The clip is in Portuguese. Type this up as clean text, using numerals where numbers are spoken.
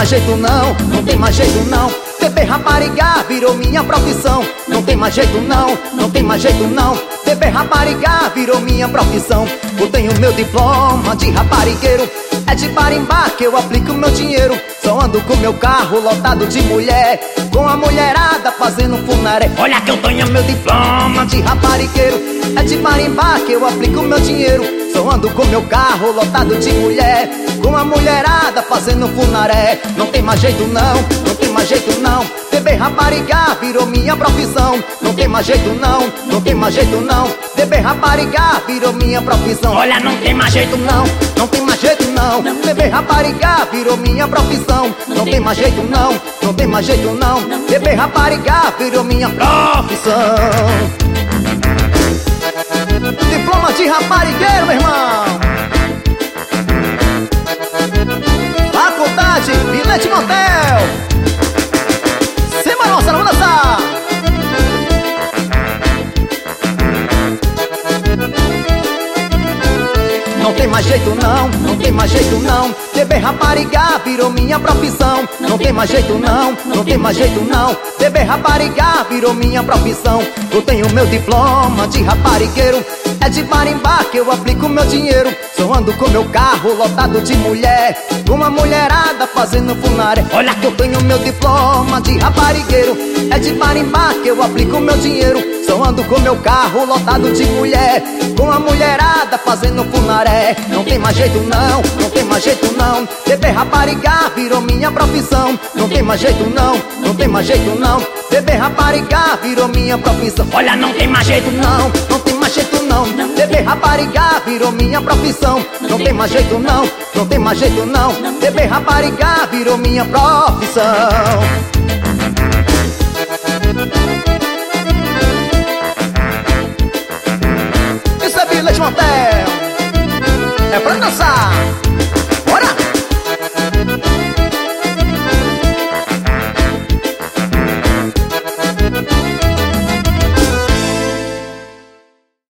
mais jeito não, não tem mais jeito não. Beber rapariga virou minha profissão. Não tem mais jeito não, não tem mais jeito não. Beber rapariga virou minha profissão. Eu tenho meu diploma de raparigueiro. É de barimbá que eu aplico meu dinheiro. Só ando com meu carro lotado de mulher, com a mulherada fazendo funaré. Olha que eu tenho meu diploma de raparigueiro. É de barimbá que eu aplico meu dinheiro. Só ando com meu carro lotado de mulher, com a mulherada fazendo funaré. Não tem mais jeito não, não tem mais jeito não. Beber rapariga virou minha profissão. Não tem mais jeito não, não tem mais jeito não. Beber rapariga virou minha profissão. Olha, não tem mais jeito não, não tem mais jeito não. Beber rapariga virou minha profissão. Não tem mais jeito não, não tem mais jeito não. Beber rapariga virou minha profissão. Diploma de raparigueiro, meu irmão. Faculdade Bilhete Motel. Semana nossa, vamos dançar. Não tem mais jeito não, não tem mais jeito não. Beber rapariga virou minha profissão. Não tem mais jeito não, não tem mais jeito não. Beber rapariga virou minha profissão. Eu tenho meu diploma de raparigueiro. É de barimbá que eu aplico meu dinheiro. Só ando com meu carro lotado de mulher, com uma mulherada fazendo funaré. Olha que eu tenho meu diploma de raparigueiro. É de barimbá que eu aplico meu dinheiro. Só ando com meu carro lotado de mulher, com a mulherada fazendo funaré. Não tem mais jeito não, não tem mais jeito não. Beber rapariga virou minha profissão. Não tem mais jeito não, não tem mais jeito não. Beber rapariga virou minha profissão. Olha, não tem mais jeito não, não tem mais jeito não. Beber rapariga virou minha profissão. Não tem mais jeito não, não tem mais jeito não. Beber rapariga virou minha profissão. Isso é Bilhete Motel. É pra dançar.